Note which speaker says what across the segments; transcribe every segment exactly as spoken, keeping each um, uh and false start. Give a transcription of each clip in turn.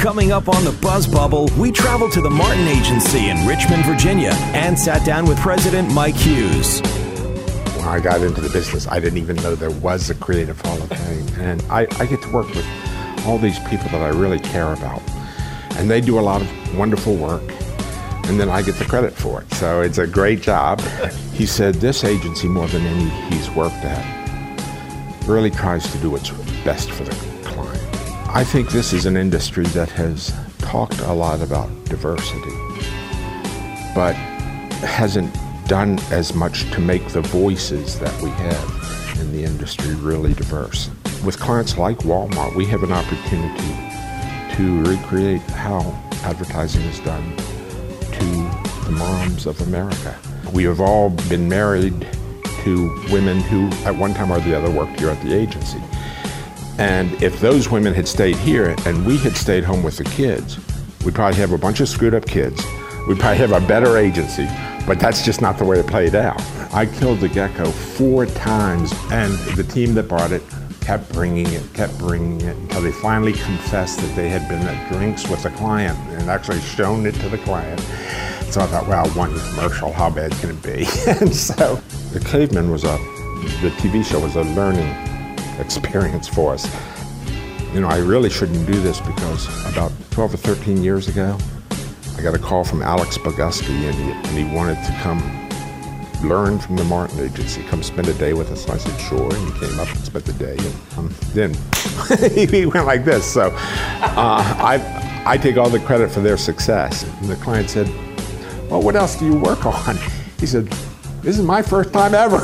Speaker 1: Coming up on the Buzz Bubble, we traveled to the Martin Agency in Richmond, Virginia, and sat down with President Mike Hughes.
Speaker 2: When I got into the business, I didn't even know there was a Creative Hall of Fame. And I, I get to work with all these people that I really care about. And they do a lot of wonderful work. And then I get the credit for it. So it's a great job. He said this agency, more than any he's worked at, really tries to do what's best for the client. I think this is an industry that has talked a lot about diversity, but hasn't done as much to make the voices that we have in the industry really diverse. With clients like Walmart, we have an opportunity to recreate how advertising is done to the moms of America. We have all been married to women who at one time or the other worked here at the agency. And if those women had stayed here and we had stayed home with the kids, we'd probably have a bunch of screwed up kids. We'd probably have a better agency, but that's just not the way it played out. I killed the gecko four times, and the team that bought it kept bringing it, kept bringing it, until they finally confessed that they had been at drinks with the client and actually shown it to the client. So I thought, well, one commercial, how bad can it be? And so The Caveman was a, the T V show was a learning experience for us. You know, I really shouldn't do this because about twelve or thirteen years ago, I got a call from Alex Boguski, and he, and he wanted to come learn from the Martin Agency, come spend a day with us. And I said, sure, and he came up and spent the day, and um, then he went like this. So uh, I, I take all the credit for their success. And the client said, well, what else do you work on? He said, this is my first time ever.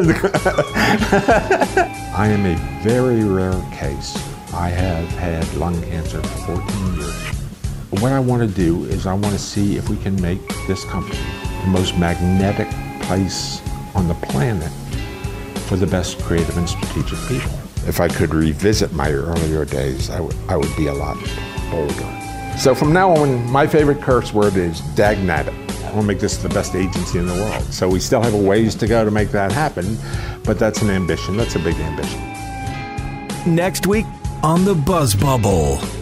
Speaker 2: I am a very rare case. I have had lung cancer for fourteen years. What I want to do is I want to see if we can make this company the most magnetic place on the planet for the best creative and strategic people. If I could revisit my earlier days, I would I would be a lot bolder. So from now on, my favorite curse word is dagnabbit. I want to make this the best agency in the world. So we still have a ways to go to make that happen, but that's an ambition. That's a big ambition.
Speaker 1: Next week on the Buzz Bubble.